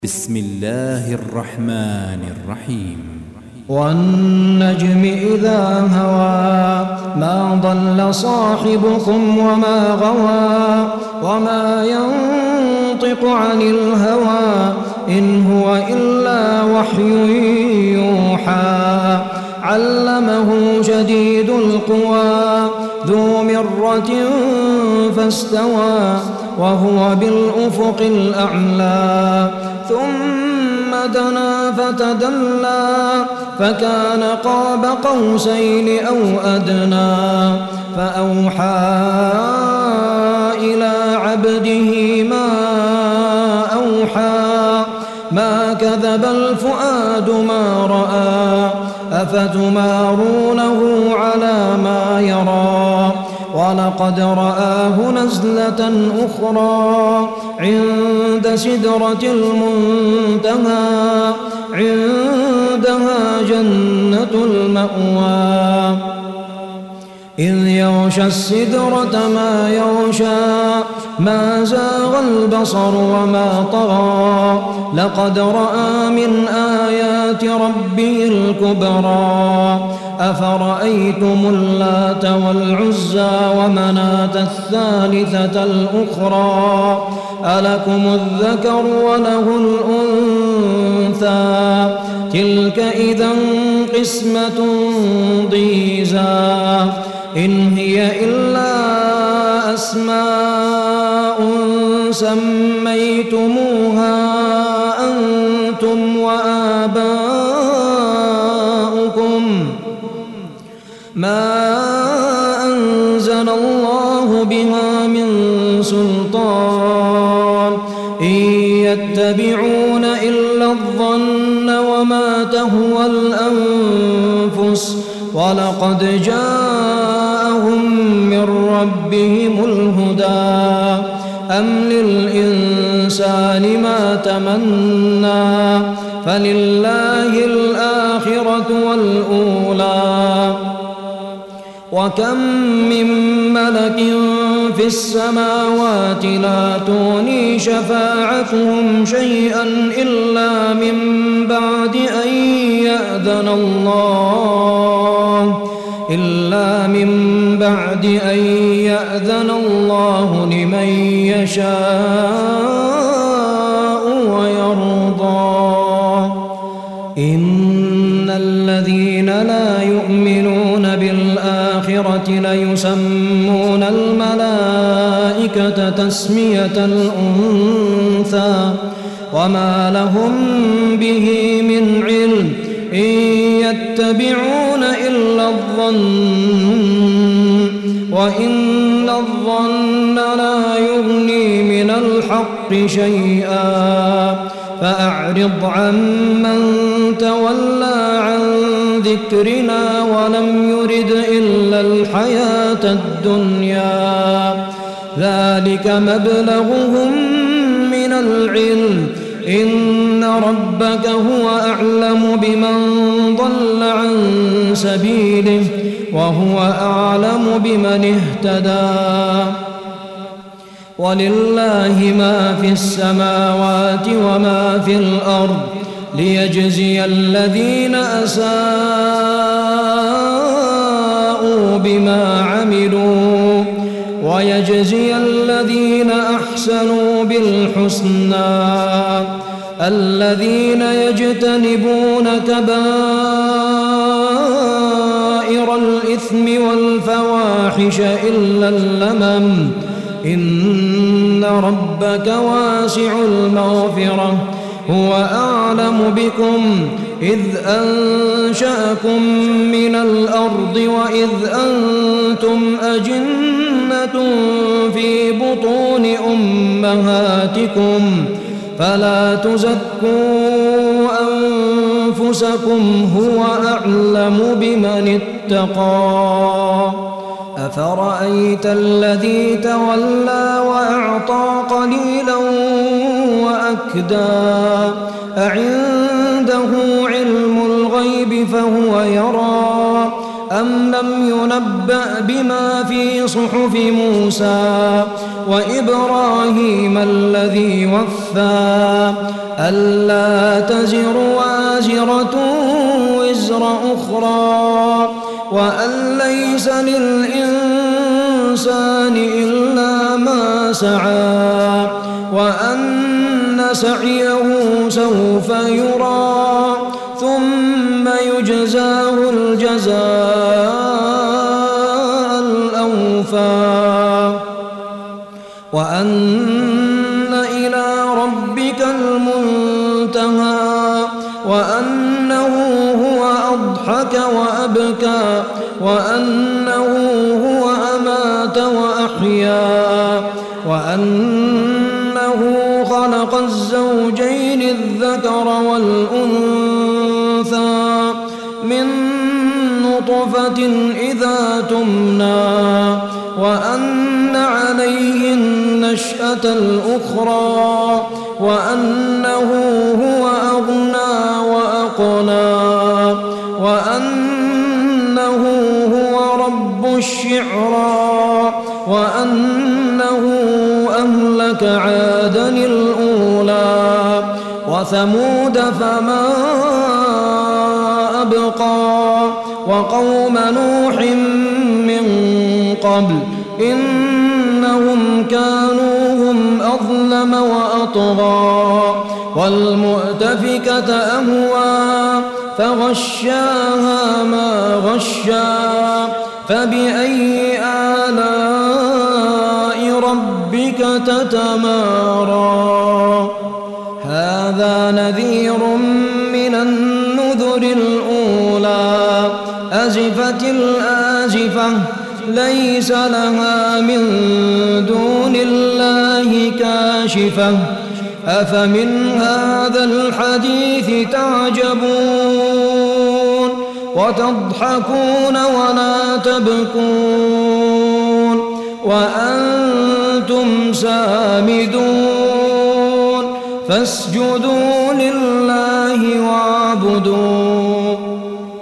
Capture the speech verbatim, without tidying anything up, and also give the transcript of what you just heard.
بسم الله الرحمن الرحيم. والنجم إذا هوى ما ضل صاحبكم وما غوى وما ينطق عن الهوى إن هو إلا وحي يوحى علمه شديد القوى ذو مرة فاستوى وهو بالأفق الأعلى ثم دنا فتدلى فكان قاب قوسين أو أدنى فأوحى إلى عبده ما أوحى ما كذب الفؤاد ما رأى أفتمارونه على ما يرى ولقد رآه نزلة أخرى عند سدرة المنتهى عندها جنة المأوى إذ يغشى السدرة ما يغشى ما زاغ البصر وما طغى لقد رأى من آيات ربه الكبرى أفرأيتم اللات والعزى ومناة الثالثة الأخرى ألكم الذكر وله الأنثى تلك إذا قسمة ضيزى إن هي إلا أسماء سميتموها أنتم وآباؤكم ما أنزل الله بها من سلطان إن يتبعون إلا الظن وما تهوى الأنفس ولقد جاءهم من ربهم الهدى أم للإنسان ما تمنى فلله الآخرة والأولى وكم من ملك في السماوات لا تغني شفاعتهم شيئا إلا من بعد أن يأذن الله إلا من بعد أن يأذن الله لمن يشاء ويرضى إن الذين لا يؤمنون بالآخرة ليسمون الملائكة تسمية الأنثى وما لهم به من علم إن يتبعون إلا الظن وإن الظن لا يغني من الحق شيئا فأعرض عمن تولى عن ذكرنا ولم يرد إلا الحياة الدنيا ذلك مبلغهم من العلم إن ربك هو أعلم بمن ضل عن سبيله وهو أعلم بمن اهتدى ولله ما في السماوات وما في الأرض ليجزي الذين أساءوا بما عملوا ويجزي الذين أحسنوا بالحسنى الذين يجتنبون كبائر الإثم والفواحش إلا اللمم إن ربك واسع المغفرة هو أعلم بكم إذ أنشأكم من الأرض وإذ أنتم أجنة في بطون أمهاتكم فلا تزكوا أنفسكم هو أعلم بمن اتقى أفرأيت الذي تولى وأعطى قليلا وأكدى أعنده علم الغيب فهو يرى أم لم ينبأ بما في صحف موسى وإبراهيم الذي وفى ألا تزر وازرة وزر أخرى وأن ليس للإنسان إلا ما سعى وأن سعيه سوف يرى ثم يجزاه الجزاء الأوفى وأن إلى ربك المنتهى وأنه هو أضحك وأبكى وأنه هو أمات وأحيا وأنه خلق الزوجين الذكر والأنثى من نطفة إذا تمنى وأن عليه النشأة الأخرى وأنه هو أغنى وأقنى وأنه هو رب الشعرى وأنه أهلك عادا الأولى وثمود فما أبقى وقوم نوح من قبل إنهم كانوا هم أظلم وأطغى والمؤتفكة أهوى فغشاها ما غشا فبأي آلاء ربك تتمارى هذا نذير من النذر الأولى أزفت الآزفة ليس لها من دون الله كاشفة أفمن هذا الحديث تعجبون وتضحكون ولا تبكون وأنتم سامدون فاسجدوا لله واعبدون